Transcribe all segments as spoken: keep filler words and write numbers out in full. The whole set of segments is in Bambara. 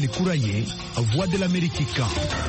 Mali kura ye Voix de l'Amérique kan.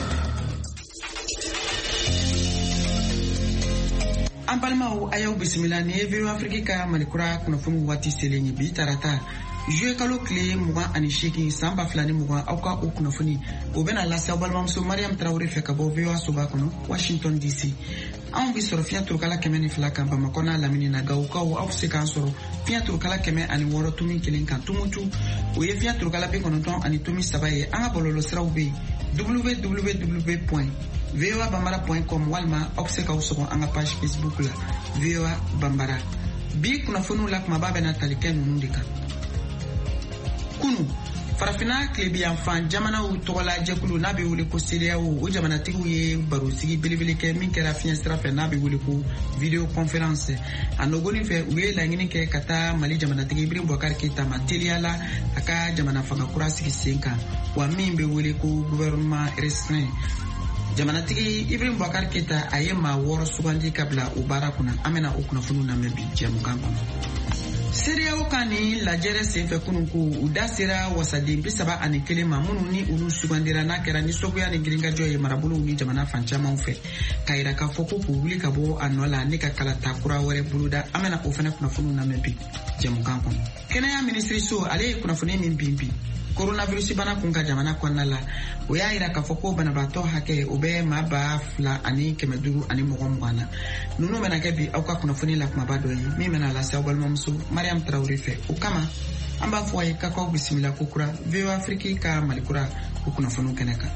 An balimaw a y'aw bisimila ni ye V O A Afrique ka Mali kura kunnafoni waati selen ye bi tarata juillet kalo tile mugan ani seegin san ba fila ni mugan aw ka o kunnafoni o bɛna lase aw balimamuso Mariam Traoré fɛ ka bɔ V O A soba kɔnɔ Washington D C. Anw bi sɔrɔ fiɲɛ turukala kɛmɛ ni fila kan Bamakɔ n'a lamini na Gawokaw aw se k'an sɔrɔ fiɲɛ turukala kɛmɛ ani wɔɔrɔ tumi kelen kan Tumutu o ye fiɲɛ turukala bi kɔnɔntɔn ani tumi saba ye. An ka bɔlɔlɔ siraw bɛ yen w w w point v o a bambara point com walima aw se k'aw sɔgɔ an ka page Facebook la V O A Bambara. Bi kunnafoniw la kumaba bɛna tali kɛ ninnu de kan. Kunu farafina tilebiyanfan jamanaw tɔgɔla jɛkulu n'a bɛ wele ko C E D E A O o jamanatigiw ye barosigi belebele kɛ min kɛra fiɲɛ sira fɛ n'a bɛ wele ko video conference. A nɔgɔnin fɛ u ye laɲini kɛ ka taa Mali jamanatigi Ibrahim Boubacar Keita ma teliya la a ka jamana fanga kura sigi sen kan wa min bɛ wele ko gouvernement restreint. Jamanatigi Ibrahim Boubacar Keita a ye maa wɔɔrɔ sugandi ka bila o baara kunna. An bɛna o kunnafoniw lamɛn bi jɛmukan kɔnɔ. C E D E A O ka ni lajɛrɛ senfɛ kunun ko u da sera wasaden bi saba ani kelen ma minnu ni olu sugandira n'a kɛra nisɔngoya ni girinkajɔ ye marabolow ni jamana fan camanw fɛ k'a yira k'a fɔ ko k'u wuli ka bɔ a nɔ la ne ka kalata kura wɛrɛ boloda. An bɛna o fana kunnafoniw lamɛn bi jɛmukan kɔnɔ. Kɛnɛya minisiriso ale ye kunnafoni min bin bi coronavirus bana kun ka jamana kɔnɔna la o y'a yira k'a fɔ ko banabaatɔ hakɛ o bɛ maa ba fila ani kɛmɛ duuru ani mɔgɔ mugan na. Ninnu bɛna kɛ bi aw ka kunnafoni la kumaba dɔ ye min bɛna lase aw balimamuso Mariam Traoré fɛ. O kama an b'a fɔ a ye k'aw bisimila ko kura V O A Afrique ka Mali kura o kunnafoniw kɛnɛ kan.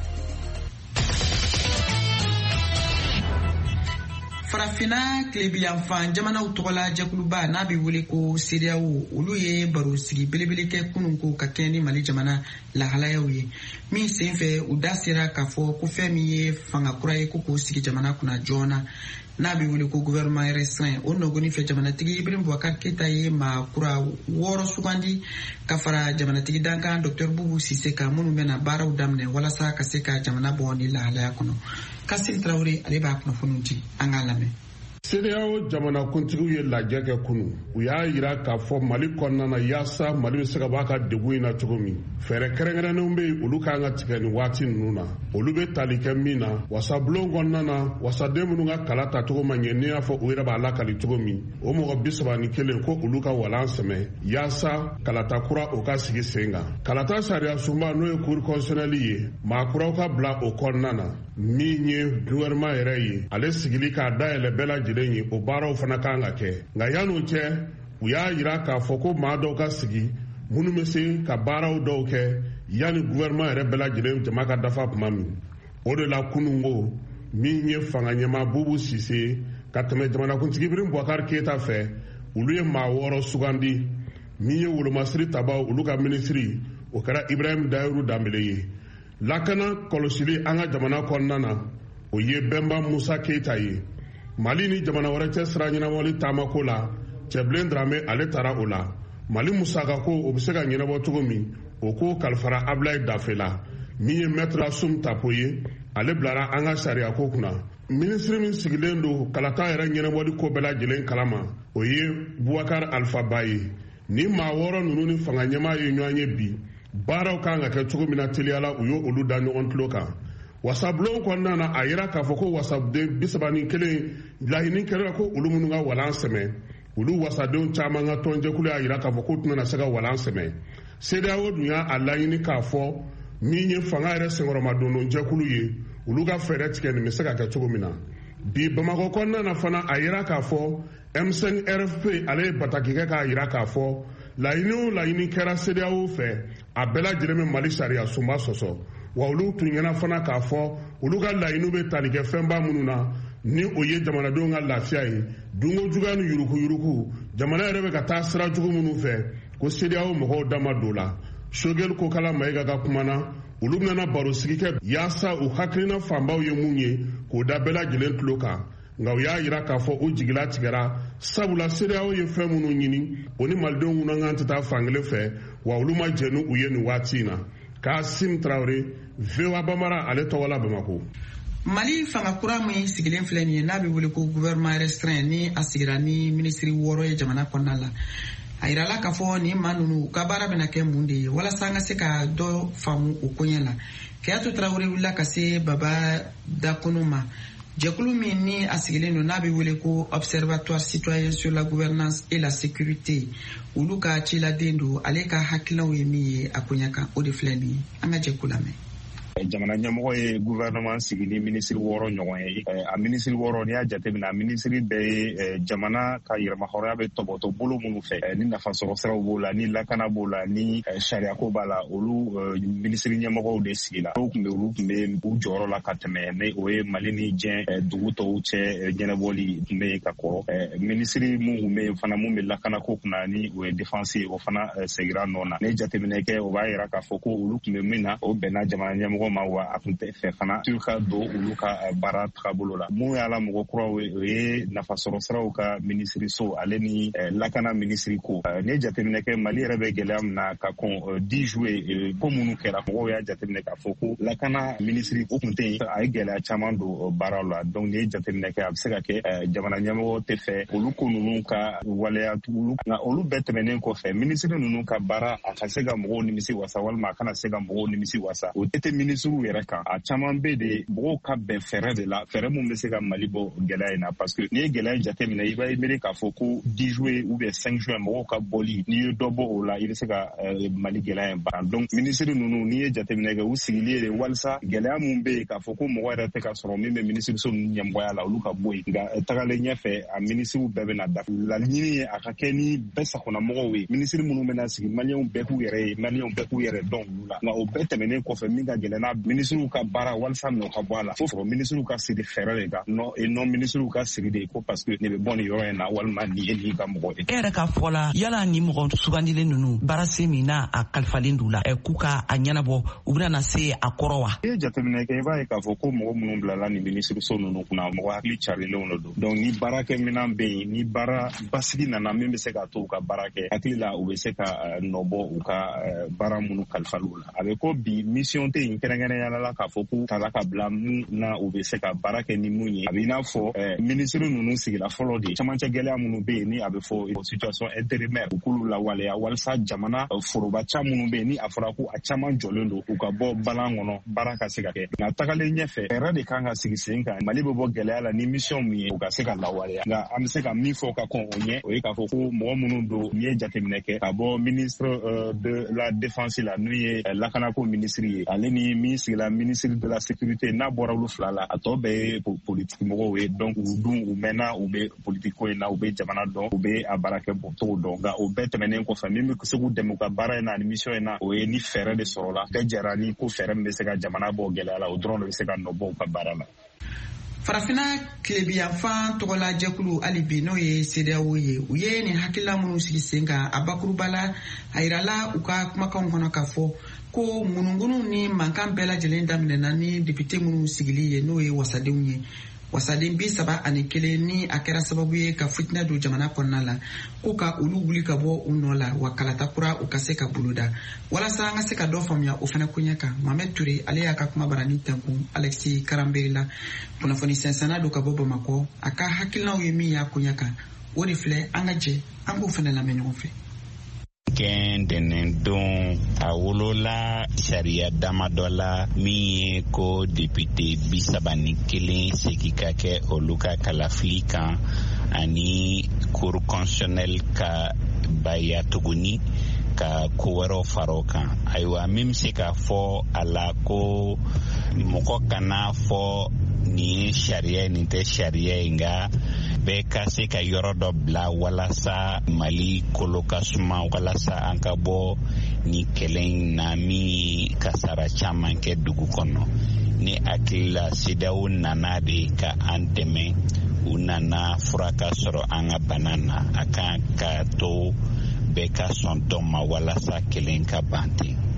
Farafina tilebiyanfan jamanaw tɔgɔla jɛkuluba n'a bɛ wele ko C E D E A O olu ye baro sigi belebele kɛ kunun ko ka kɛɲɛ ni Mali jamana lahalayaw ye min senfɛ u da sera k'a fɔ ko fɛn min ye fanga kura ye ko k'o sigi jamana kunna joona n'a bɛ wele ko gouvernement restreint. O nɔgɔnin fɛ jamanatigi Ibrahim Boubacar Keita ye maa kura wɔɔrɔ sugandi ka fara jamanatigi dankan Dr Boubou Cissé kan minnu bɛna baaraw daminɛ walasa ka se ka jamana bɔ ni lahalaya kɔnɔ. Kassim Traoré ale b'a kunnafoniw di an k'a lamɛn. C E D E A O jamanakuntigiw ye lajɛ kɛ kunu u y'a yira k'a fɔ Mali kɔnɔna na yaasa Mali bɛ se ka bɔ a ka degun in na cogo min fɛɛrɛ kɛrɛnkɛrɛnnenw bɛ yen olu kan ka tigɛ nin waati ninnu na olu bɛ tali kɛ min na wasabulon kɔnɔna na wasaden minnu ka kala tacogo ma ɲɛ n'i y'a fɔ u yɛrɛ b'a lakali cogo min o mɔgɔ bi saba ni kelen ko olu ka walan sɛmɛ yaasa kalata kura o ka sigi sen kan. Kalata sariya sunba n'o ye cour constitutionnelle ye maakuraw ka bila o kɔnɔna na min ye gouvernement yɛrɛ ye ale sigili k'a dayɛlɛ bɛɛ lajɛlen ye o baaraw fana kan ka kɛ nka yan'o cɛ u y'a yira k'a fɔ ko maa dɔw ka sigi minnu bɛ se ka baaraw dɔw kɛ yanni gouvernement yɛrɛ bɛɛ lajɛlen jama ka dafa tuma min. O de la kunun ko min ye fanga ɲɛmaa Boubou Cissé ka tɛmɛ jamanakuntigi Ibrahim Boubacar Keita fɛ olu ye maa wɔɔrɔ sugandi min ye wolomasiri tabaw olu ka minisiri o kɛra Ibrahim Dayiru Danbele ye. Lakana kɔlɔsili an ka jamana kɔnɔna na o ye Bɛnba Musa Keita ye. Mali ni jamana wɛrɛ cɛ sira ɲɛnabɔli taamako la Cɛbilen Dramé ale taara o la. Mali musaka ko o bɛ se ka ɲɛnabɔ cogo min o ko kalifara Ablaye Dafe la min ye Maître Assome Tapo ye ale bilara an ka sariya ko kunna. Minisiri min sigilen don kalata yɛrɛ ɲɛnabɔli ko bɛɛ lajɛlen kalama o ye Boubacar Alpha Ba ye. Ni maa wɔɔrɔ ninnu ni fanga ɲɛmaa ye ɲɔgɔn ye bi baaraw kan ka kɛ cogo min na teliyala u ye olu da ɲɔgɔn tulo kan. Wasabulon kɔnɔna na a yira k'a fɔ ko wasaden bi saba ni kelen laɲini kɛra ko olu minnu ka walan sɛmɛ olu wasadenw caman ka tɔnjɛkulu y'a yira k'a fɔ k'u tɛna se ka walan sɛmɛ. C E D E A O dun y'a laɲini k'a fɔ min ye fanga yɛrɛ senkɔrɔmadondon jɛkulu ye olu ka fɛɛrɛ tigɛ nin bɛ se ka kɛ cogo min na. Bi Bamakɔ kɔnɔna na fana a yira k'a fɔ M cinq R F P ale ye bataki kɛ k'a yira k'a fɔ laɲini o laɲini kɛra C E D E A O fɛ a bɛɛ lajɛlen bɛ Mali sariya sunba sɔsɔ. Wa olu tun ɲɛna fana k'a fɔ olu ka laɲiniw bɛ tali kɛ fɛnba minnu na ni o ye jamanadenw ka lafiya ye dunko juguya ni yuruku yuruku jamana yɛrɛ bɛ ka taa sira jugu minnu fɛ ko C E D E A O mɔgɔw dama don la. Sogɛli Kokala Mayiga ka kuma na olu bɛna baro sigi kɛ yaasa u hakilina fanbaw ye mun ye k'o da bɛɛ lajɛlen tulo kan nka u y'a yira k'a fɔ u jigila tigɛra sabula C E D E A O ye fɛn minnu ɲini o ni malidenw kunnakan tɛ taa fankelen fɛ wa olu ma jɛ ni u ye nin waati in na. Kassim Traoré, V O A Bambara ale tɔgɔ la Bamakɔ. Mali fanga kura min sigilen filɛ nin ye n'a bɛ wele ko gouvernement restreint ni a sigira ni minisiri wɔɔrɔ ye jamana kɔnɔna la. a yirala k'a fɔ nin maa ninnu u ka baara bɛna kɛ mun de ye walasa an ka se ka dɔ faamu o koɲɛ la. Keyatu Traoré wulila ka se Baba Dakono ma. Jɛkulu min ni a sigilen don n'a bɛ wele ko Observatoire citoyen sur la gouvernance et la sécurité olu ka ciladen don ale ka hakilinaw ye min ye a koɲɛ kan o de filɛ nin ye an ka jɛkulu lamɛn. Jamana ɲɛmɔgɔ ye gouvernement sigi ni ministre wɔɔrɔ ɲɔgɔn ye a ministre wɔɔrɔ n'i y'a jateminɛ a ministre bɛɛ ye jamana ka yɛrɛmahɔrɔnya bɛ tɔbɔtɔ bolo minnu fɛ ni nafasɔrɔ siraw b'o la ni lakana b'o la ni sariyako b'a la olu ministre ɲɛmɔgɔw de sigila dɔw tun bɛ olu tun bɛ u jɔyɔrɔ la ka tɛmɛ ni o ye Mali ni diɲɛ dugu tɔw cɛ ɲɛnabɔli tun bɛ yen ka kɔrɔ ministre mun tun bɛ yen fana mun bɛ lakanako kunna ni o ye défense ye o fana segira nɔ na ni jateminɛ kɛ o b'a yira k'a fɔ ko olu tun bɛ min na o bɛnna jamana ɲɛmɔgɔ ma wa a tun tɛ fɛ fana tu ka don olu ka baara tagabolo la mun y'a la mɔgɔ kuraw ye o ye nafasɔrɔ siraw ka ministre so ale ni lakana ministre ko ne jateminɛ kɛ Mali yɛrɛ bɛ gɛlɛya min na ka kɔn dix juillet ko minnu kɛra mɔgɔw y'a jateminɛ k'a fɔ ko lakana ministre o tun tɛ yen a ye gɛlɛya caman don baaraw la donc ne jateminɛ kɛ a bɛ se ka kɛ jamana ɲɛmɔgɔ tɛ fɛ olu ko ninnu ka waleya olu nka olu bɛɛ tɛmɛnen kɔfɛ ministre ninnu ka baara a ka se ka mɔgɔw nimisi wasa walima a kana se ka mɔgɔw nimisi wasa o tɛ ministre yɛrɛ kan a caman bɛ de mɔgɔw ka bɛn fɛɛrɛ de la fɛɛrɛ mun bɛ se ka Mali bɔ gɛlɛya in na parce que n'i ye gɛlɛya jateminɛ i b'a ye miiri k'a fɔ ko dix juillet ou bien cinq juin mɔgɔw ka bɔli n'i ye dɔ bɔ o la i bɛ se ka Mali gɛlɛya in ban donc ministre ninnu n'i ye jateminɛ kɛ u sigilen de walasa gɛlɛya mun bɛ yen k'a fɔ ko mɔgɔ yɛrɛ tɛ ka sɔrɔ min bɛ ministre so ninnu ɲɛmɔgɔya la olu ka bɔ yen nka tagalen ɲɛfɛ a ministre bɛɛ bɛ na dafa laɲini ye a ka kɛ ni bɛɛ sakona mɔgɔw ye ministre minnu bɛ na sigi maliyɛnw bɛɛ k'u yɛrɛ ye maliyɛnw bɛɛ k'u yɛrɛ dɔn olu la nka o bɛɛ tɛmɛnen kɔfɛ min ka gɛlɛn n'a ministre ka baara walasa nɔ ka bɔ a la fo fɔlɔ ministre ka sigi fɛɛrɛ de kan non et non ministre ka sigi de ko parce que ne bɛ bɔ nin yɔrɔ in na walima nin ye nin ka mɔgɔ ye. E yɛrɛ ka fɔ la yala ni mɔgɔ sugandilen ninnu baara se min n'a a kalifalen d'u la k'u ka a ɲɛnabɔ u bɛna na se a kɔrɔ wa. E ye jateminɛ kɛ i b'a ye k'a fɔ ko mɔgɔ minnu bilala nin ministre so ninnu kunna mɔgɔ hakili carilenw de don donc ni baarakɛminɛn bɛ yen ni baara basigi nana min bɛ se ka to u ka baara kɛ hakili la u bɛ se ka nɔbɔ u ka baara minnu kalifaliw la a bɛ ko bi mission tɛ yen kɛrɛnkɛrɛnyala la k'a fɔ k'u tala ka bila mun na u bɛ se ka baara kɛ ni mun ye a bɛ i n'a fɔ ministre ninnu sigila fɔlɔ de camancɛ gɛlɛya minnu bɛ yen ni a bɛ fɔ situation intérimaire u k'olu lawaleya walasa jamana foroba ca minnu bɛ yen ni a fɔra ko a caman jɔlen don u ka bɔ balan kɔnɔ baara ka se ka kɛ nka tagalen ɲɛfɛ fɛɛrɛ de kan ka sigi sen kan Mali bɛ bɔ gɛlɛya la ni mission min ye u ka se ka lawaleya nka an bɛ se ka min fɔ ka kɔn o ɲɛ o ye k'a fɔ ko mɔgɔ minnu don n'i ye jateminɛ kɛ ka bɔ ministre de la défense la n'o ye lakanako ministre ye ale ni min sigila ministre de la sécurité n'a bɔra olu fila la a tɔ bɛɛ ye politique mɔgɔw ye donc u dun u mɛnna u bɛ politique ko in na u bɛ jamana dɔn u bɛ a baara kɛ bɔcogo dɔn nka o bɛɛ tɛmɛnen kɔfɛ min bɛ se k'u dɛmɛ u ka baara in na ani mission in na o ye ni fɛɛrɛ de sɔrɔla bɛɛ jɛra ni ko fɛɛrɛ min bɛ se ka jamana bɔ gɛlɛya la o dɔrɔn de bɛ se ka nɔ bɔ u ka baara la. Farafina tilebiyanfan tɔgɔla jɛkulu hali bi n'o ye C D E A O ye u ye nin hakilila minnu sigi sen kan a bakuruba la a yirala u ka kumakanw kɔnɔ k'a fɔ ko ŋunungunu ni mankan bɛɛ lajɛlen daminɛna ni député minnu sigili ye n'o ye wasadenw ye wasaden bi saba ani kelen ni a kɛra sababu ye ka fitina don jamana kɔnɔna la ko ka olu wuli ka bɔ u nɔ la wa kalata kura u ka se ka boloda walasa an ka se ka dɔ faamuya o fana koɲɛ kan Mohamed Ture ale y'a ka kuma barani tɛnkun Alexis Karanberi la kunnafoni sɛnsɛnna don ka bɔ Bamakɔ a ka hakilinaw ye min y'a koɲɛ kan o de filɛ an ka jɛ an k'o fana lamɛn ɲɔgɔn fɛ. Kɛn dɛnɛn don a wolola sariya dama dɔ la min ye ko député bi saba ni kelen segi ka kɛ olu ka kalafili kan ani cour constitutionnelle ka baya tuguni ka ko wɛrɛw fara kan ayiwa min bɛ se ka fɔ a la ko mɔgɔ kana fɔ nin ye sariya nin tɛ sariya ye nka bɛɛ ka se ka yɔrɔ dɔ bila walasa Mali kolo ka suma walasa an ka bɔ ni kɛlɛ in na min ye kasara caman kɛ dugu kɔnɔ ni hakili la C D E A O nana de ka an dɛmɛ u nana fura ka sɔrɔ an ka bana na a kan ka to bɛɛ ka sɔn dɔ ma walasa kɛlɛ in ka ban ten.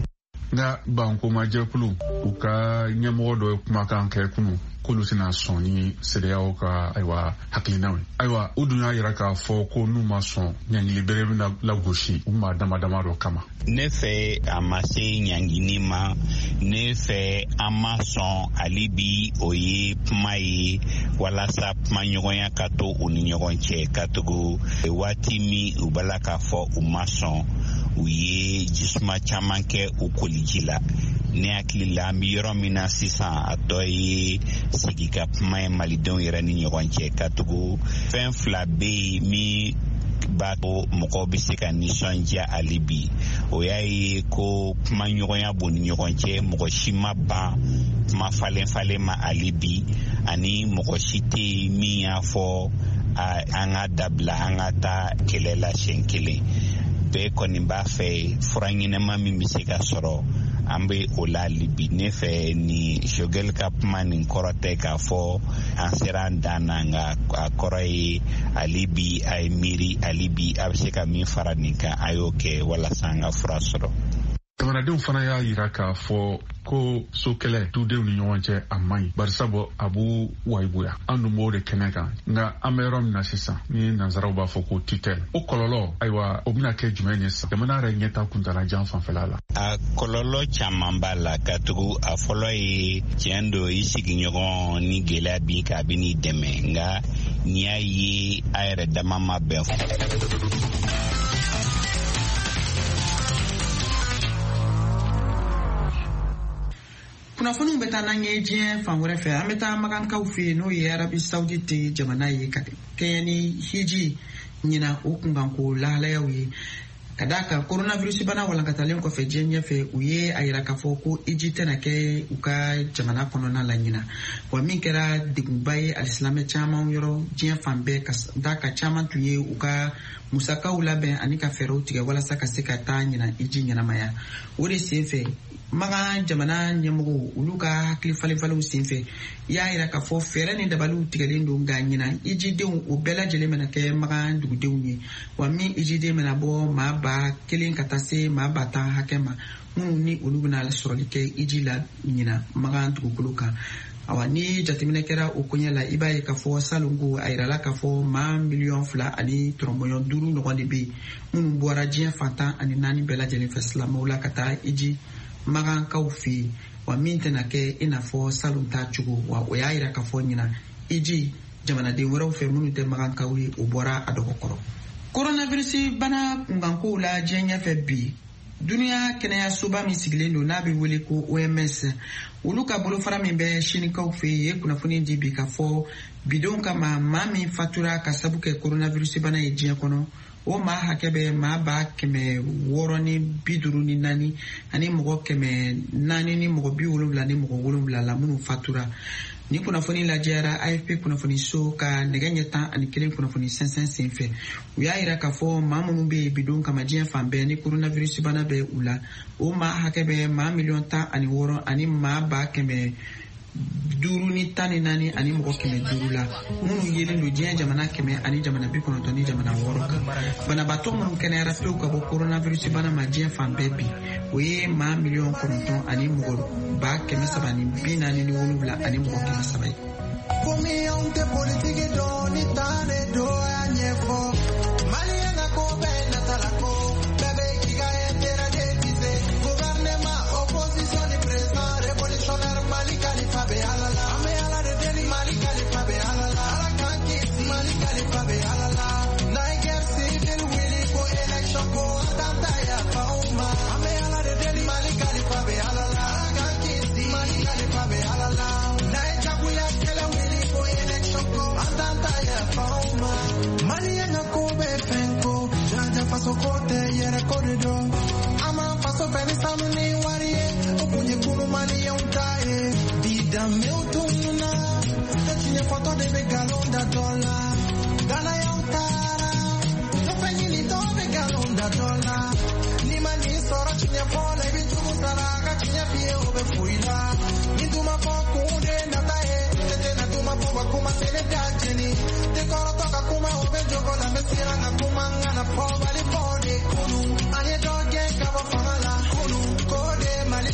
nga banko majekulu uka nyamo do kuma kan kai kunu kulu sina soni sedeyawo ka aiwa haklinawe aiwa uduna yira ka fo ko numa son nyangili bere na la goshi umma dama dama do kama ne fe amase nyangini ma ne fe amason alibi oye pmayi wala sa pmanyogonya kato uninyogonche katugu wati mi ubala ka fo umason uye jisma chamanke ukolijila ne akili la mi yoro mina sisan atoyi sigika pmayi malidon yera ni nyogonche katugu fen flabe mi bato moko bi se ka nisɔndiya alibi o y'a ye ko kuma ɲɔgɔnya bon ni ɲɔgɔn cɛ mɔgɔ si ma ban kuma falen falen ma alibi ani mɔgɔ si tɛ min y'a fɔ an ka dabila an ka taa kɛlɛ la siɲɛ kelen bɛɛ kɔni b'a fɛ fura ɲɛnama min bɛ se ka sɔrɔ an bɛ o la alibi ne fɛ ni Shogel ka kuma nin kɔrɔ tɛ k'a fɔ an sera an dan na nka a kɔrɔ ye alibi a ye miiri alibi a bɛ se ka min fara nin kan a y'o kɛ walasa an ka fura sɔrɔ. Jamanadenw fana y'a yira k'a fɔ ko so kɛlɛ dudenw ni ɲɔgɔn cɛ a man ɲi barisabɔ a b'u wayibuya an dun b'o de kɛnɛ kan nka an bɛ yɔrɔ min na sisan ni nanzaraw b'a fɔ ko tutɛli o kɔlɔlɔ ayiwa o bɛna kɛ jumɛn ye sisan jamana yɛrɛ ɲɛta kuntalajan fanfɛla la. A kɔlɔlɔ caman b'a la ka tugu a fɔlɔ ye tiɲɛ don i sigiɲɔgɔn ni gɛlɛya b'i kan a bɛ n'i dɛmɛ nka n'i y'a ye a yɛrɛ dama ma bɛn. kunnafoniw bɛ taa n'an ye diɲɛ fan wɛrɛ fɛ an bɛ taa magankaw fɛ n'o ye arabi saudite jamana ye ka kɛɲɛ ni hiji ɲina o kunkanko lahalayaw ye ka d'a kan coronavirus bana walankatalen kɔfɛ diɲɛ ɲɛfɛ u ye a yira k'a fɔ ko hiji tɛna kɛ u ka jamana kɔnɔna la ɲina wa min kɛra degunba ye alisilamɛ caman yɔrɔ diɲɛ fan bɛɛ ka d'a kan caman tun ye u ka musakaw labɛn ani ka fɛɛrɛw tigɛ walasa ka se ka taa ɲina hiji ɲɛnamaya o de sen fɛ magan jamana ɲɛmɔgɔw olu ka hakili falenfalenw senfɛ y'a yira k'a fɔ fɛɛrɛ ni dabaliw tigɛlen don nka ɲina hijidenw o bɛɛ lajɛlen bɛna kɛ magan dugudenw ye wa min hijiden bɛna bɔ maa ba kelen ka taa se maa ba tan hakɛ ma minnu ni olu bɛna sɔrɔli kɛ hiji la ɲina magan dugukolo kan awa ni jateminɛ kɛra o koɲɛ la i b'a ye k'a fɔ salongo a yirala k'a fɔ maa miliyɔn fila ani tɔrɔmɔɲɔn duuru ɲɔgɔn de bɛ yen minnu bɔra diɲɛ fantan ani naani bɛɛ lajɛlen fɛ silamɛw la ka taa hiji magankaw fɛ yen wa min tɛna kɛ i n'a fɔ salon ta cogo wa o y'a yira k'a fɔ ɲina hiji jamanaden wɛrɛw fɛ minnu tɛ magankaw ye o bɔra a dɔgɔkɔrɔ. coronavirus bana kunkankow la diɲɛ ɲɛfɛ bi duniya kɛnɛyasoba min sigilen don n'a bɛ wele ko O M S olu ka bolofara min bɛ sinikaw fɛ yen ye kunnafoni di bi k'a fɔ bidenw kama maa min fatura ka sabu kɛ coronavirus bana ye diɲɛ kɔnɔ o maa hakɛ bɛ maa ba kɛmɛ wɔɔrɔ ni bi duuru ni naani ani mɔgɔ kɛmɛ naani ni mɔgɔ bi wolonwula ni mɔgɔ wolonwula la minnu fatura ni kunnafoni lajɛra A F P kunnafoni so ka nɛgɛ ɲɛ tan ani kelen kunnafoni sɛnsɛn senfɛ u y'a yira k'a fɔ maa minnu bɛ yen bidon kama diɲɛ fan bɛɛ ni coronavirus bana bɛ u la o maa hakɛ bɛ maa miliyɔn tan ani wɔɔrɔ ani maa ba kɛmɛ duuru ni tan ni naani ani mɔgɔ kɛmɛ duuru la minnu yelen don diɲɛ jamana kɛmɛ ani jamana bi kɔnɔntɔn ni jamana wɔɔrɔ kan banabaatɔ minnu kɛnɛyara pewu ka bɔ coronavirus bana ma diɲɛ fan bɛɛ bi o ye maa miliyɔn kɔnɔntɔn ani mɔgɔ ba kɛmɛ saba ni bi naani ni wolonwula ani mɔgɔ kɛmɛ saba ye. komi anw tɛ politiki dɔn ni tan de do a ɲɛfɔ maliyɛn ka ko bɛɛ natala ko bɛɛ bɛ k'i ka intérêt déguisé gouvernement opposition ni président révolutionnaire Mali Khalifa bɛ ala la an bɛ ala de deli Mali Khalifa bɛ ala la ala k'an kisi Mali Khalifa bɛ ala la n'a ye guerre civile wuli ko élection ko an t'an ta yafa u ma an bɛ ala de deli Mali Khalifa bɛ ala la ala k'an kisi Mali Khalifa bɛ ala la n'a ye jagoya kɛlɛ wuli ko élection ko an t'an ta yafa u ma maliyɛn ka ko bɛ fɛn ko jaja faso ko tɛ yɛrɛ ko de don an ma faso fɛ ni sanu ni wari ye o kun ye kunu maliyɛnw ta ye bi danbew tununa tɛ tiɲɛ fɔtɔ de bɛ nkalon da dɔ la dalayaw taara tɛ fɛn ɲini dɔ bɛ nkalon da dɔ la ni ma nin sɔrɔ tiɲɛ fɔ la i bɛ jugu sara a ka tiɲɛ f'i ye o bɛ foyi la ni duma fɔ kun de nata ye tɛ tɛna duma fɔ ka kuma sɛnɛ da jeni tɛ kɔrɔtɔ ka kuma o bɛ jogo la mɛ siran ka kuma n kana fɔ bali fɔ de kunu an ye dɔ gɛn ka bɔ fanga la kunu ko de mali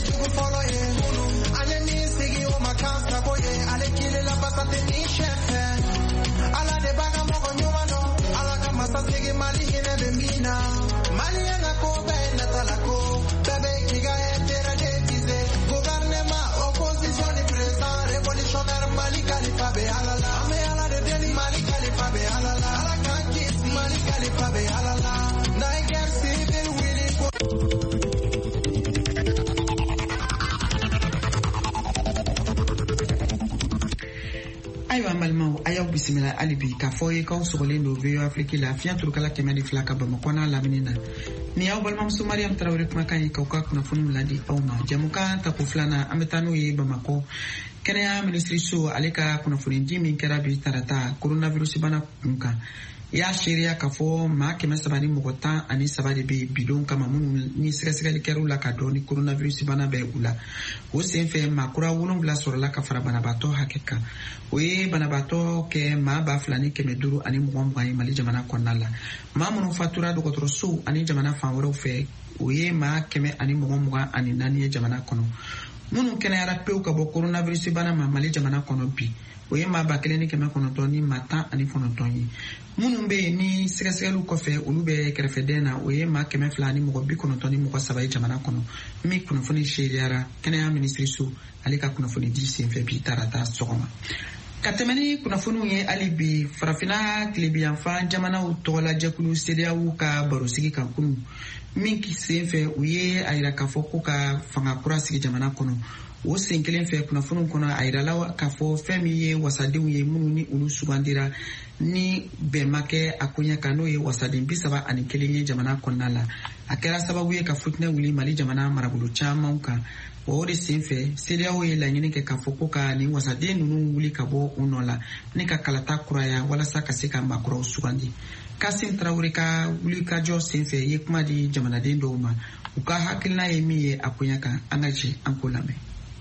ayiwa an balimaw a y'aw bisimila hali bi k'a fɔ ye k'aw sɔgɔlen don V O A Afrique la fiɲɛ turukala kɛmɛ ni fila ka Bamakɔ n'a lamini na ni y'aw balimamuso Mariam Tarawele kumakan ye k'aw ka kunnafoniw ladi aw ma jamukan ta ko filanan an bɛ taa n'o ye Bamakɔ kɛnɛya minisiriso ale ka kunnafoni di min kɛra bi tarata coronavirus bana kun kan i y'a seereya k'a fɔ maa kɛmɛ saba ni mɔgɔ tan ani saba de bɛ bidon kama minnu ni sɛgɛsɛgɛli kɛr'u la ka dɔn ni coronavirus bana bɛ u la o senfɛ maa kura wolonwula sɔrɔla ka fara banabaatɔ hakɛ kan o ye banabaatɔ kɛ maa ba fila ni kɛmɛ duuru ani mugan mugan ye Mali jamana kɔnɔna la maa minnu fatura dɔgɔtɔrɔsow ani jamana fan wɛrɛw fɛ o ye maa kɛmɛ ani mugan mugan ani naani ye jamana kɔnɔ minnu kɛnɛyara pewu ka bɔ coronavirus bana ma Mali jamana kɔnɔ bi o ye maa ba kelen ni kɛmɛ kɔnɔntɔn ni maa tan ani kɔnɔntɔn ye minnu bɛ yen ni sɛgɛsɛgɛliw kɔfɛ olu bɛ kɛrɛfɛdɛn na o ye maa kɛmɛ fila ni mɔgɔ bi kɔnɔntɔn ni mɔgɔ saba ye jamana kɔnɔ min kunnafoni seereyara kɛnɛya minisiriso ale ka kunnafoni di senfɛ bi tarata sɔgɔma ka tɛmɛ ni kunnafoniw ye hali bi farafinna tilebiyanfan jamanaw tɔgɔla jɛkulu C D A O ka barosigi kan kunu min senfɛ u ye a yira k'a fɔ ko ka fanga kura sigi jamana kɔnɔ o sen kelen fɛ kunnafoniw kɔnɔ a yirala k'a fɔ fɛn min ye wasadenw ye minnu ni olu sugandira ni bɛn ma kɛ a koɲɛ kan n'o ye wasaden bi saba ani kelen ye jamana kɔnɔna la a kɛra sababu ye ka futinɛ wuli Mali jamana marabolo camanw kan o de senfɛ C D A O ye laɲini kɛ k'a fɔ ko ka nin wasaden ninnu wuli ka bɔ u nɔ la ni ka kalata kuraya walasa ka se ka maakɔrɔw sugandi Kasim Tarawele ka wulikajɔ senfɛ ye kuma di jamanaden dɔw ma u ka hakilina ye min ye a koɲɛ kan an ka jɛ an ko lamɛn.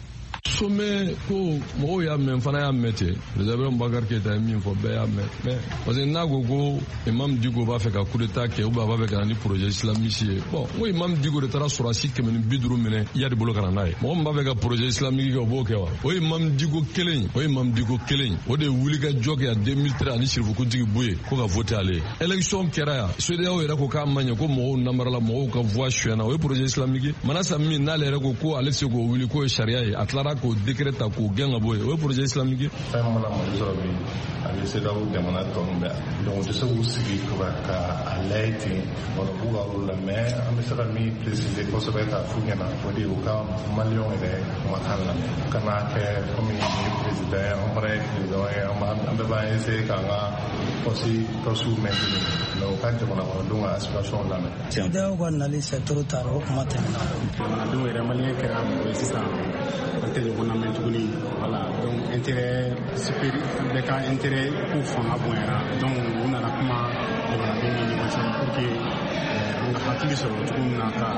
Sommet ko mɔgɔw y'a mɛn fana y'a mɛn ten Président Bakari Keita ye min fɔ bɛɛ y'a mɛn mais parce que n'a ko ko Imam Dicko b'a fɛ ka coup d'état kɛ ou bien a b'a fɛ ka na ni projet islamiste ye bon n ko Imam Dicko de taara sɔrɔdasi kɛmɛ ni bi duuru minɛ Iyadi bolo ka na n'a ye mɔgɔ min b'a fɛ ka projet islamique kɛ o b'o kɛ wa o ye Imam Dicko kelen o ye Imam Dicko kelen o de ye wulikajɔ kɛ en deux mille treize ani Sirifukuntigi Buye ko ka voter ale ye élection kɛra yan C D A O yɛrɛ ko k'a ma ɲɛ ko mɔgɔw namarala mɔgɔw ka voix suyana o ye projet islamique ye Manasa min n'ale yɛrɛ ko ko ale se k'o wuli k'o ye sariya ye a tilara k'o décret ta k'o gɛn ka bɔ yen o ye projet islamique. fɛn mana Mali sɔrɔ bi a bɛ C D A O jamana tɔ ninnu bɛɛ donc u tɛ se k'u sigi ka a layɛ ten wala k'u ka olu la mais an bɛ se ka min préciser kosɛbɛ k'a f'u ɲɛna o de ye u ka maliyɛnw yɛrɛ kumakan lamɛn ka n'a kɛ komi ni président ye an fana ye président ye an bɛɛ b'an essayer k'an ka poste postew maintenir mais u ka jamana kɔnɔdenw ka aspiration lamɛn. C D A O ka nali c'est trop tard o kuma tɛmɛna. jamanadenw yɛrɛ maliyɛn kɛra mɔgɔ ye sisan an tɛ ɲɔgɔn lamɛn tuguni voilà donc intérêt supérieur bɛɛ ka intérêt ko fanga bonyana donc u nana kuma jamanadenw ni ɲɔgɔn cɛ pour que an ka hakili sɔrɔ cogo min na ka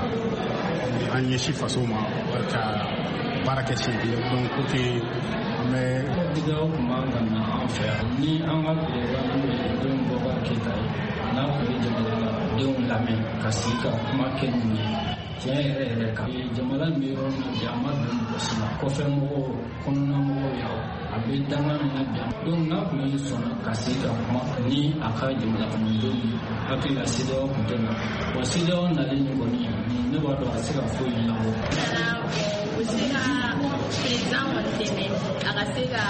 an ɲɛsin faso ma ka baara kɛ siɲɛ kelen donc pour que an bɛ. C D A O tun b'an ka na an fɛ yan ni an ka président n'o ye Ibrahim Boubacar Keita ye n'a tun ye jamanadenw lamɛn ka sigi ka kuma kɛ ninnu ye tiɲɛ yɛrɛ yɛrɛ kan jamana bɛ yɔrɔ min na bi a ma don mɔgɔ si la kɔfɛ mɔgɔw kɔnɔna mɔgɔw ya a bɛ danga min na bi donc n'a tun ye sɔnna ka sigi ka kuma ni a ka jamana kɔnɔdenw ye hakili la C D A O tun tɛ na wa C D A O nalen nin kɔni ne b'a dɔn a se ka foyi ɲɛnabɔ. u se ka président kɔni dɛmɛ a ka se ka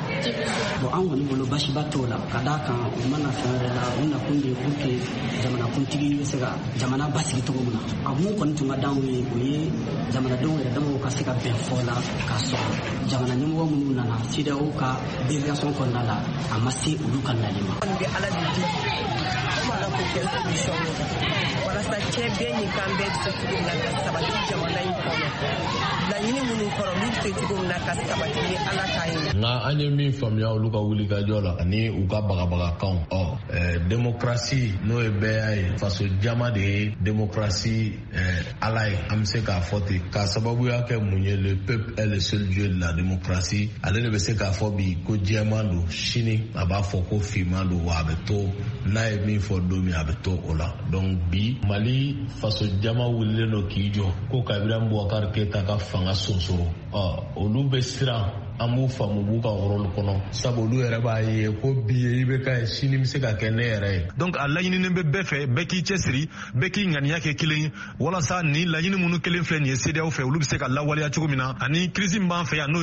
bon an kɔni bolo basiba t'o la ka d'a kan u mana fɛn wɛrɛ la u nakun de ye pour que jamanakuntigi bɛ se ka jamana basigi cogo min na a mun kɔni tun ka d'anw ye o ye jamanadenw yɛrɛ damaw ka se ka bɛn fɔ la k'a sɔrɔ jamana ɲɛmɔgɔ minnu nana C D A O ka délégation kɔnɔna la a ma se olu ka nali ma. An bɛ ala de di kuma la ko kɛ solution walasa cɛ bɛɛ ni kan bɛɛ bɛ se cogo min na ka sabati jamana in kɔnɔ laɲini minnu kɔrɔ olu bɛ se cogo min na ka sabati ni ala ta ye. nka an ye min faamuya olu ka wulikajɔ la ani u ka bagabagakanw ɔ ɛɛ démocratie n'o ye bɛɛ y'a ye faso jama de ye démocratie ɛɛ ala ye an bɛ se k'a fɔ ten k'a sababuya kɛ mun ye le peuple est le seul dieu de la démocratie ale de bɛ se k'a fɔ bi ko jɛman don sini a b'a fɔ ko finman don wa a bɛ to n'a ye min fɔ don min a bɛ to o la donc bi Mali faso jama wulilen don k'i jɔ ko ka Ibrahim Boubacar Keita ka fanga sonsoro ɔ olu bɛ siran an b'u faamu b'u ka rôle kɔnɔ sabu olu yɛrɛ b'a ye ko bi ye i bɛ k'a ye sini bɛ se ka kɛ ne yɛrɛ ye. donc a laɲininen bɛ bɛɛ fɛ bɛɛ k'i cɛsiri bɛɛ k'i ŋaniya kɛ kelen ye walasa nin laɲini minnu kelen filɛ nin ye C D A O fɛ olu bɛ se ka lawaleya cogo min na ani crise min b'an fɛ yan n'o ye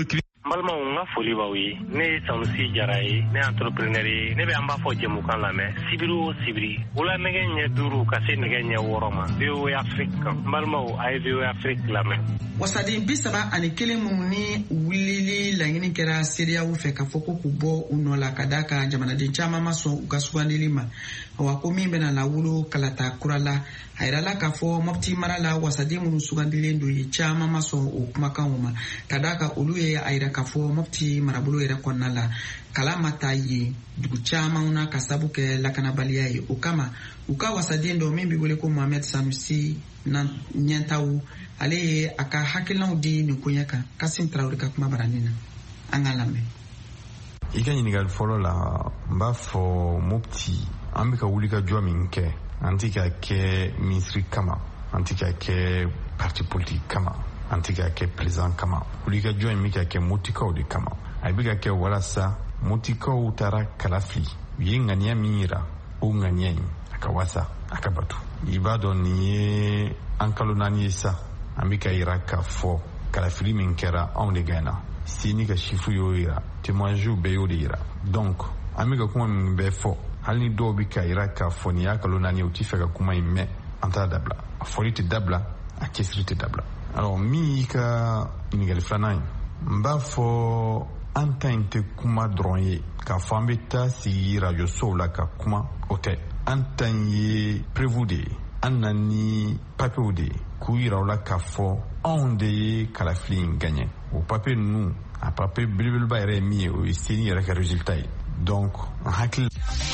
balma nga foli bawi ne Sanusi Jara ye ne entrepreneur ye ne be an b'a fɔ jɛmukan lamɛn sibiri o sibiri wula nɛgɛ ɲɛ duuru ka se nɛgɛ ɲɛ wɔɔrɔ ma V O A Afrique kan balimaw a ye V O A Afrique lamɛn. wasaden bi saba ani kelen minnu ni wulili laɲini kɛra seereyaw fɛ k'a fɔ ko k'u bɔ u nɔ la ka da ka jamanaden caman ma sɔn u ka sugandili ma wa ko min bɛna lawolo kalata kura la a yirala k'a fɔ Mopti mara la wasaden minnu sugandilen don ye caman ma sɔn o kumakanw ma ka da ka olu ye a yira k'a fɔ Mopti marabolo yɛrɛ kɔnɔna la kala ma taa yen dugu caman na ka sabu kɛ lakanabaliya ye o kama u ka wasaden dɔ min bɛ wele ko Mohamed Sanusi ɲɛntaw ale ye a ka hakilinaw di nin ko ɲɛ kan Kasim Traoré ka kuma baranin na an ka lamɛn. I ka ɲininkali fɔlɔ la n b'a fɔ Mopti an bɛ ka wuli ka jɔ min kɛ an tɛ ka kɛ minisiri kama an tɛ ka kɛ parti politique kama an tɛ ka kɛ président kama wuli ka jɔ in bɛ ka kɛ Moptikaw de kama a bɛ ka kɛ walasa Moptikaw taara kala fili u ye ŋaniya min yira o ŋaniya in a ka wasa a ka batu i b'a dɔn nin ye an kalo naani ye sa an bɛ ka yira k'a fɔ kalafili min kɛra anw de gɛnna sini ka chiffre y'o yira témoignage bɛɛ y'o de yira donc an bɛ ka kuma min bɛɛ fɔ hali ni dɔw bɛ ka yira k'a fɔ nin y'a kalo naani ye u tɛ fɛ ka kuma in mɛn an t'a dabila a fɔli tɛ dabila a cɛsiri tɛ dabila alors min y'i ka ɲininkali filanan ye n b'a fɔ an ta in tɛ kuma dɔrɔn ye k'a fɔ an bɛ taa sigi radio sow la ka kuma o tɛ an ta in ye prévu de ye an na ni papiyew de ye k'u yira u la k'a fɔ anw de ye kalafili in gagné o papiye ninnu a papiye belebeleba yɛrɛ ye min ye o ye seni yɛrɛ ka résultat ye donc n hakili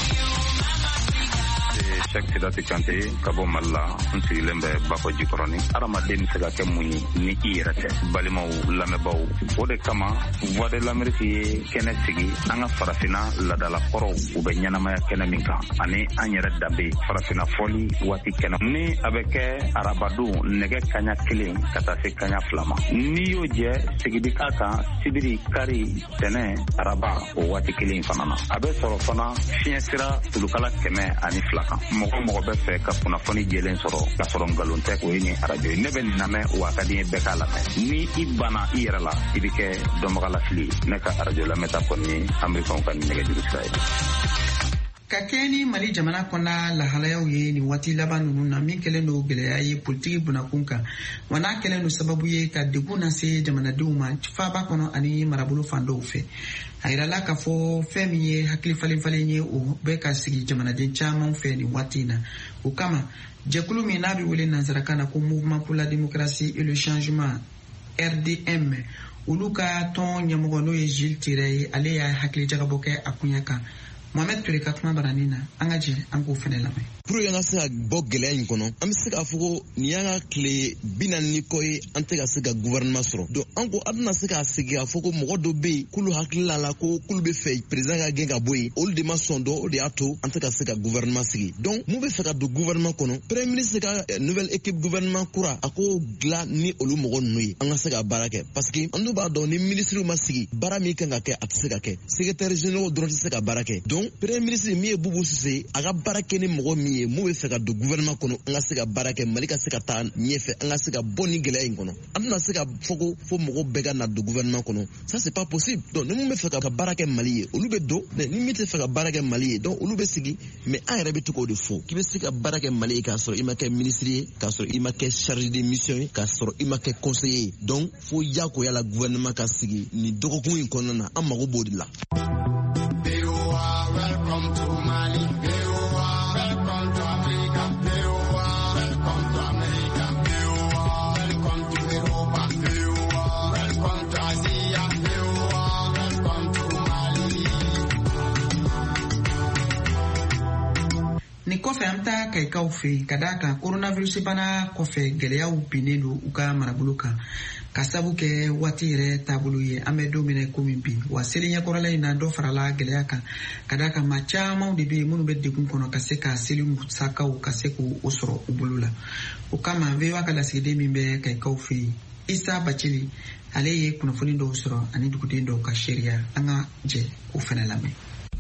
Cheikh Sidati Kante ka bɔ Mali la n sigilen bɛ Bafo Jikɔrɔni adamaden bɛ se ka kɛ mun ye ni i yɛrɛ tɛ balimaw lamɛnbaw o de kama Voix de l'Amérique ye kɛnɛ sigi an ka farafina ladalakɔrɔw u bɛ ɲɛnamaya kɛnɛ min kan ani an yɛrɛ danbe farafina fɔli waati kɛnɛ ni a bɛ kɛ arabadon nɛgɛ kaɲa kelen ka taa se kaɲa fila ma n'i y'o jɛ sigidi k'a kan sibiri kari tɛnɛ araba o waati kelen fana na a bɛ sɔrɔ fana fiɲɛ sira tulukala kɛmɛ ani fila kan mɔgɔ mɔgɔ bɛ fɛ ka kunnafoni jɛlen sɔrɔ ka sɔrɔ nkalon tɛ o ye nin arajo ye ne bɛ nin lamɛn wa a ka di n ye bɛɛ k'a lamɛn ni i banna i yɛrɛ la i bɛ kɛ dɔnbagalafili ne ka arajo lamɛnta kɔni ye amerikanw ka nɛgɛjuru sira ye. ka kɛ ni Mali jamana kɔnɔna lahalayaw ye nin waati laban ninnu na min kɛlen don gɛlɛya ye politiki bunakun kan wa n'a kɛlen don sababu ye ka degun lase jamanadenw ma faaba kɔnɔ ani marabolo fan dɔw fɛ a yirala k'a fɔ fɛn min ye hakili falen falen ye o bɛ ka sigi jamanaden caman fɛ nin waati in na o kama jɛkulu min n'a bɛ wele nansarakan na ko Mouvement pour la démocratie et le changement R D M olu ka tɔn ɲɛmɔgɔ n'o ye Jules Tere ye ale y'a hakili jagabɔ kɛ a kunya kan Mohamed Ture ka kuma baranin na an ka jɛ an k'o fɛnɛ lamɛn. Pour que an ka se ka bɔ gɛlɛya in kɔnɔ an bɛ se k'a fɔ ko nin y'an ka tile bi naani ni kɔ ye an tɛ ka se ka gouvernement sɔrɔ donc an ko an tɛna se k'a segin k'a fɔ ko mɔgɔ dɔ bɛ yen k'olu hakili la ko k'olu bɛ fɛ président ka gɛn ka bɔ yen olu de ma sɔn dɔn o de y'a to an tɛ ka se ka gouvernement sigi donc mun bɛ fɛ ka don gouvernement kɔnɔ premier ministre ka nouvelle équipe gouvernement kura a ko dilan ni olu mɔgɔ ninnu ye an ka se ka baara kɛ parce que an dun b'a dɔn ni ministre ma sigi baara min kan ka kɛ a tɛ se ka kɛ secrétaire général dɔrɔn tɛ se ka baara kɛ donc premier ministre min ye Boubou Cissé a ka baara kɛ ni mɔgɔ min ye mun bɛ fɛ ka don gouvernement kɔnɔ an ka se ka baara kɛ Mali ka se ka taa ɲɛfɛ an ka se ka bɔ ni gɛlɛya in kɔnɔ an tɛna se ka fɔ ko fo mɔgɔ bɛɛ ka na don gouvernement kɔnɔ ça c'est pas possible donc ni mun bɛ fɛ ka baara kɛ Mali ye olu bɛ don mais ni min tɛ fɛ ka baara kɛ Mali ye donc olu bɛ sigi mais an yɛrɛ bɛ to k'o de fɔ k'i bɛ se ka baara kɛ Mali ye k'a sɔrɔ i ma kɛ ministre ye k'a sɔrɔ i ma kɛ chargé de mission ye k'a sɔrɔ i ma kɛ conseiller ye donc fo yakoya la gouvernement ka sigi nin dɔgɔkun in kɔnɔna na an mago b'o de la. Welcome to Mali. Welcome to Africa. Welcome to America. Welcome to Europa. Welcome to Asia. Welcome to Mali. Ni kɔfɛ an bɛ taa Kayikaw fɛ ka d'a kan coronavirus bana kɔfɛ gɛlɛyaw binnen don u ka marabolo kan ka sabu kɛ waati yɛrɛ taabolo ye an bɛ don min komi bi wa seli ɲɛkɔrɔla in na dɔ farala gɛlɛya kan ka d'a kan maa camanw de bɛ yen minnu bɛ degun kɔnɔ ka se ka seli musakaw ka se k'o sɔrɔ u bolo la o kama V O A ka lasigiden min bɛ Kayikaw fɛ yen Isa Bacili ale ye kunnafoni dɔw sɔrɔ ani duguden dɔw ka seereya an ka jɛ k'o fana lamɛn.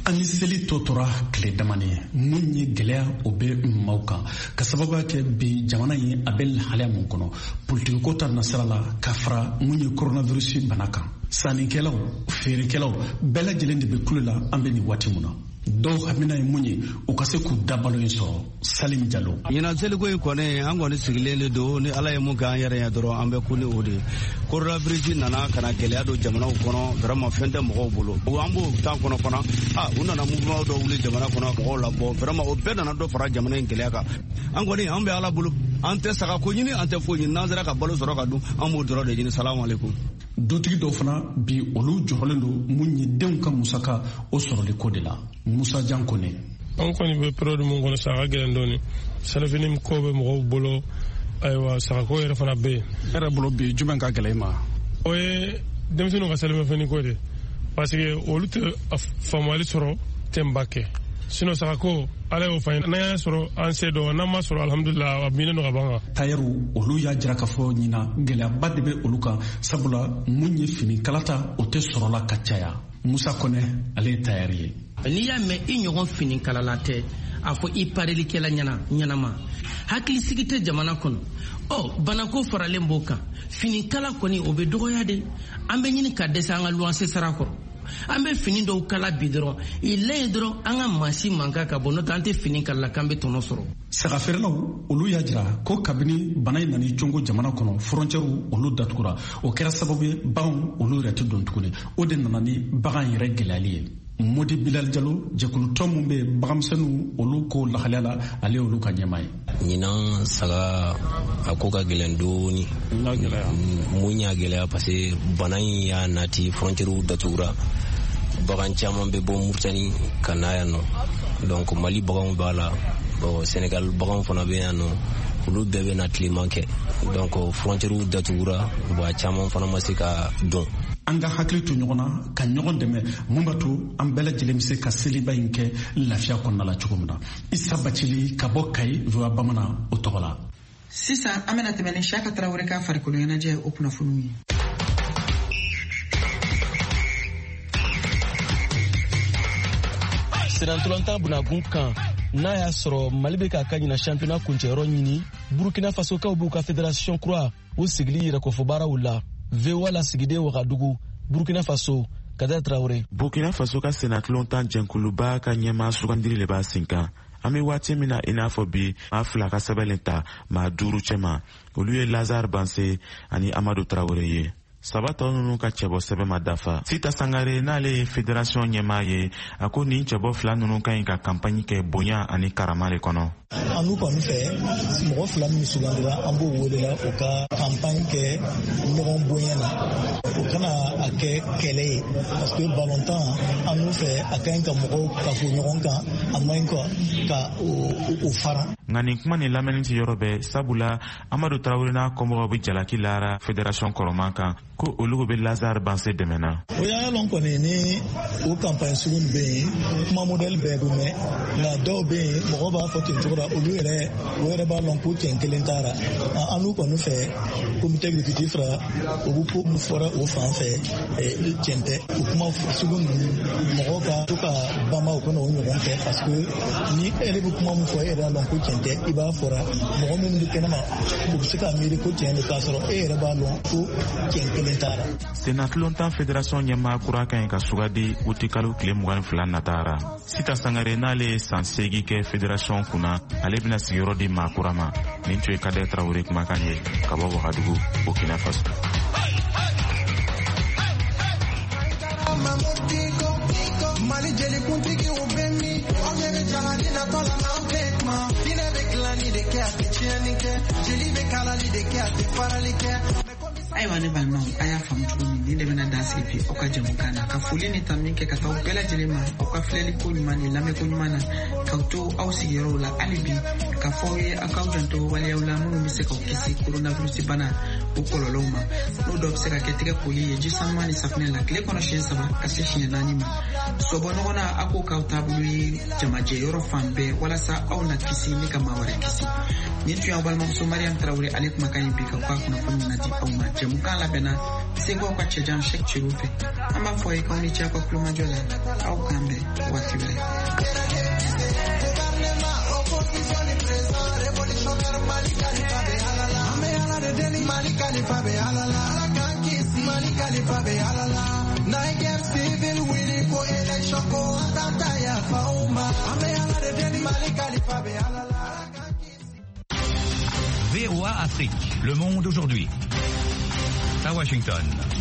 ani seli tɔ tora tile damani mun ye gwɛlɛya o bɛ maaw kan ka sababuya kɛ bi jamana ye a bɛ lahalaya mun kɔnɔ politiki ko ta nasira la ka fara mun ye coronavirus bana kan sannikɛlaw feerekɛlaw bɛɛ lajɛlen de bɛ kulo la an bɛ nin waati mun na dɔw hamina ye mun ye u ka se k'u dabalo in sɔrɔ Salim Jalo. ɲinan seliko in kɔni an kɔni sigilen de don ni ala ye mun kɛ an yɛrɛ ye dɔrɔn an bɛ ku ni o de coronavirus nana ka na gɛlɛya don jamanaw kɔnɔ vraiment fɛn tɛ mɔgɔw bolo an b'o temps kɔnɔ fana ah u nana mouvement dɔ wuli jamana kɔnɔ mɔgɔw la bɔ vraiment o bɛɛ nana dɔ fara jamana in gɛlɛya kan an kɔni an bɛ ala bolo an tɛ saga ko ɲini an tɛ foyi ɲini n'an sera ka balo sɔrɔ ka dun an b'o dɔrɔn de ɲini salamu aleykum. dutigi dɔw fana bi olu jɔrɔlen don mun ye denw ka musaka o sɔrɔli ko de la Musa Jan Kone. an kɔni bɛ période mun kɔnɔ sa a ka gɛlɛn dɔɔni salifini ko bɛ mɔgɔw bolo ayiwa sagako yɛrɛ fana bɛ yen. e yɛrɛ bolo bi jumɛn ka gɛlɛn i ma. o ye denmisɛnninw ka salimafɛnni ko de parce que olu tɛ faamuyali sɔrɔ tɛnba kɛ sinon sagako ala y'o fɔ n'an y'a sɔrɔ an se dɔn n'an ma sɔrɔ alhamdulilah a binnen don ka ban kan. tailleur olu y'a jira k'a fɔ ɲina gɛlɛyaba de bɛ olu kan sabula mun ye fini kalata o tɛ sɔrɔla ka caya. Musa Kone ale ye tailleur ye. n'i y'a mɛn i ɲɔgɔn fini kalala tɛ a fɔ i parilikɛla ɲɛna ɲɛnama hakilisigi tɛ jamana kɔnɔ ɔ banako faralen b'o kan fini kala kɔni o bɛ dɔgɔya de an bɛ ɲini ka dɛsɛ an ka luwanse sara kɔrɔ an bɛ fini dɔw kala bi dɔrɔn i layi dɔrɔn an ka maasi mankan ka bɔ n'o tɛ an tɛ fini kalala k'an bɛ tɔnɔ sɔrɔ. sagafeerelaw olu y'a jira ko kabini bana in nani congo jamana kɔnɔ frontiɛrw olu datugura o kɛra sababu ye baganw olu yɛrɛ tɛ don tuguni o de nana ni bagan yɛrɛ gɛlɛyali ye. Modi Bilal Jalo jɛkulutɔ mun bɛ baganmisɛnninw olu ko lahalaya la ale olu ka ɲɛmaa ye. ɲinan saga a ko ka gɛlɛn dɔɔni mun y'a gɛlɛya parce que bana in y'a nati frontiɛrw datugura bagan caman bɛ bɔ Mauritanie ka na yan nɔ donc Mali baganw b'a la bon Sénégal baganw fana bɛ yan nɔ olu bɛɛ bɛ na tileman kɛ donc frontiɛrw datugura bon caman fana ma se ka dɔn. an ka hakili to ɲɔgɔn na ka ɲɔgɔn dɛmɛ mun b'a to an bɛɛ lajɛlen bɛ se ka seliba in kɛ lafiya kɔnɔna la cogo min na. Isa Bacili ka bɔ Kayi voa bamanan o tɔgɔ la. sisan an bɛna tɛmɛ ni Siyaka Tarawele ka farikolo ɲɛnajɛ o kunnafoniw ye. Senatolanta bunakun kan n'a y'a sɔrɔ Mali bɛ k'a ka ɲina championnat kuncɛyɔrɔ ɲini Burkina Fasokaw b'u ka fédération kura o sigili yɛrɛkɔfɔ baaraw la. V O A lasigiden Wagadugu, Burkina Faso, Kader Traoré. Burkina Faso ka senatolontan jɛnkuluba ka ɲɛmaa sugandiri le b'a sen kan. An bɛ waati min na i n'a fɔ bi maa fila ka sɛbɛnlen ta maa duuru cɛma olu ye Lazare Banse ani Amadu Traoré ye. Saba tɔ ninnu ka cɛbɔ sɛbɛn ma dafa. Sita Sangare n'ale ye fédération ɲɛmaa ye a ko nin cɛbɔ fila ninnu ka ɲi ka campagne kɛ bonya ani karama le kɔnɔ. an n'u kɔni fɛ mɔgɔ fila min sugandira an b'o wele la o ka campagne kɛ ɲɔgɔn bonya na o kana a kɛ kɛlɛ ye parce que balontan an n'u fɛ a ka ɲi ka mɔgɔw kafo ɲɔgɔn kan a man ɲi ka o fara. Nka nin kuma nin lamɛnni tɛ yɔrɔ bɛɛ sabula Amadu Traoré n'a kɔmɔgɔw bɛ jalaki lara fédération kɔrɔman kan ko olu bɛ Lazare Banse dɛmɛna. o y'a lɔn kɔni ni o campagne sugu bɛ yen kuma modèle bɛɛ bɛ mɛn nka dɔw bɛ yen mɔgɔ b'a fɔ ten cogo la olu yɛrɛ o yɛrɛ b'a lɔn ko cɛn kelen taara an n'u kɔni fɛ comité exécutif ra o bɛ ko mun fɔra o fan fɛ cɛn tɛ o kuma sugu ninnu mɔgɔ ka to ka bama o kana o ɲɔgɔn kɛ parce que ni e yɛrɛ bɛ kuma mun fɔ e yɛrɛ y'a lɔn ko cɛn tɛ i b'a fɔra mɔgɔ minnu bɛ kɛnɛma u bɛ se k'a miiri ko cɛn don k'a sɔrɔ e yɛrɛ b'a lɔn ko cɛn kelen taara. Senatolontan fédération ɲɛmaa kura ka ɲi ka sugandi uti kalo tile mugan ni fila nataara. Sita Sangare n'ale ye san seegin kɛ fédération kunna ale bɛna sigiyɔrɔ di maa kura ma nin tun ye Kader Traoré kumakan ye ka bɔ Wagadugu Burkina Faso. Mali jeli kuntigi u bɛ min aw yɛrɛ jalani natɔ la n'aw tɛ kuma diinɛ bɛ dilani de kɛ a tɛ tiɲɛni kɛ jeli bɛ kalali de kɛ a tɛ farali kɛ. ayiwa ne balimaw a y'a faamu cogo min nin de bɛna dan sigi bi aw ka jɛmukan na ka foli ni tan min kɛ ka taa aw bɛɛ lajɛlen ma aw ka filɛli ko ɲuman ni lamɛnko ɲuman na k'aw to aw sigiyɔrɔw la hali bi ka fɔ aw ye aw k'aw janto waleyaw la minnu bɛ se k'aw kisi coronavirus bana o kɔlɔlɔw ma n'o dɔ bɛ se ka kɛ tɛgɛ koli ye ji sanuman ni safunɛ la tile kɔnɔ siɲɛ saba ka se siɲɛ naani ma sɔbɔ ɲɔgɔn na aw k'o k'aw taabolo ye jamajɛ yɔrɔ fan bɛɛ walasa aw na kisi ni ka maa wɛrɛ kisi nin tun y'aw balimamuso Mariam Tarawele ale kumakan ye bi ka k'a kunnafoni na di aw ma jɛmukan labɛnna seguaw ka cɛjan sɛk cero fɛ an b'a fɔ ye k'aw ni cɛ ka kulomajɔ la aw k'an bɛn waati wɛrɛ. Mali Khalifa be alala, Kankisi Mali Khalifa be alala. Naigem civil willy ko election ko atata ya fauma. Ame ala de deni Mali Khalifa be alala. V O A Afrique, le monde aujourd'hui. À Washington.